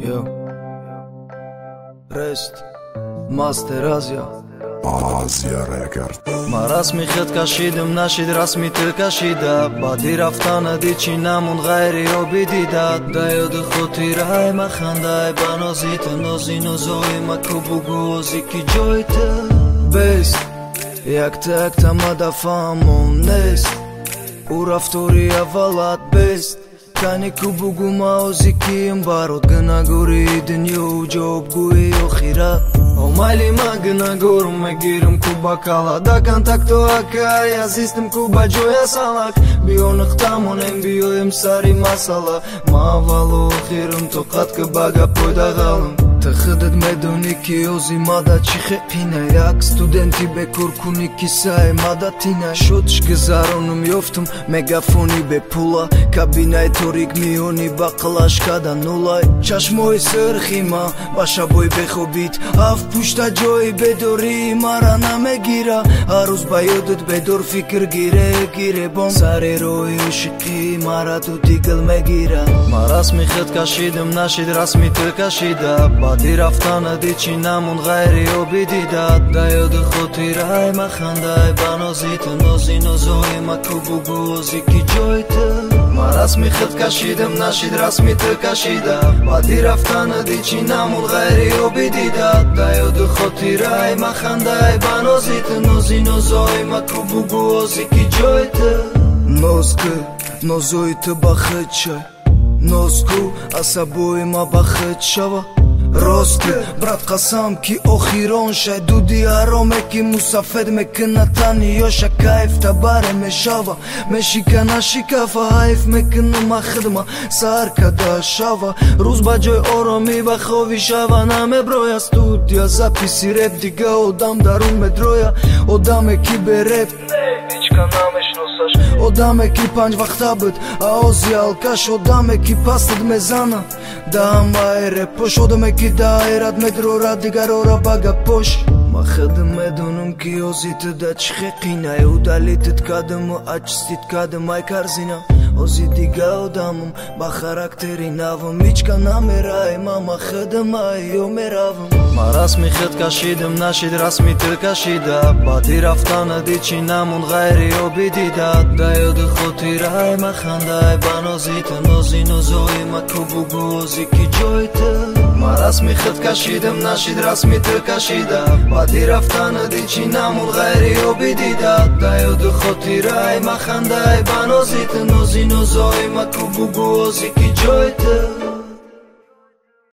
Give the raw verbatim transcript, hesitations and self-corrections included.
Yo, Rest, Master Azia Azia Record Maras mi khit kashidem nashid rasmi til kashida Badi raftana dichi namun ghairi ro bidida Da yod khoti rai ma khandai banozit nozi nozoi ma kubugu ziki joite Best, jak tak tamada famon nest Uraftori avalat best Kani kubugu mauziki mbarot gana guri dinyo job gui okhira O mali magna gorum megirum kubakala Da kontakto akaya sistem kuba joya salak Bio nkhtamon em bio em sari masala Ma valo khirum to qatka baga poida galum Тахадад медони ки ози мада чи хепина як студенти бекуркуни кисае мадатина шотш гзаронум ёфтум мегафони бепула кабинай торик миони бақлашкада нулай чашмои сырхима башабой бехобит аф пушта ҷои бедори мара намегира ҳаррӯз ба ёдат бедор фикр гире гире бом сари роҳи ушиқи мара ту дигл мегира ма расми хит кашидам нашид расми тил кашида Бади рафтана дичи намун гайри обидида Да ёд хотирай ма хандай банозит нози нозои ма кубугу зики ҷойта Ма расми хит кашидам нашид расми тил кашида Бади рафтана дичи намун гайри обидида Да ёд хотирай ма хандай банозит нози нозои ма кубугу зики ҷойта Нозгы нозои ту ба хит шай Нозгу асабои ма ба хит шава Рости, брат қасам ки охирон шай дуди ароме ки мусафед мекунатани ёша кайф табаре мешава мешикана шикафа хайф мекунама хидма сар када шава рӯз ба ҷой ороми ба хови шава намеброя студия записи реп дига одам дарун медроя одаме ки береп ҳечка намешносаш одаме ки панҷ вақта буд аози алкаш одаме ки пастид мезана даҳамаи репош одаме ки даирад медрора дигарора бага пош ма хидм медонам ки озиту да чи хеқинай удалитит кадаму ачистит кадамай карзина ози дига одамам ба характери навам ҳичка намерай ма ма хидмай ё меравам ма расми хит кашидам нашид расми тил кашида бади рафтана дичи намун гайри обидида да ёд хотирай ма хандай банозит нози нозои ма кубугу зики ҷойта Ма расми хит кашидам нашид расми тил кашида Бади рафтана дичи намун гайри обидида Да ёд хотирай ма хандай банозит нози нозои ма кубугу зики ҷойта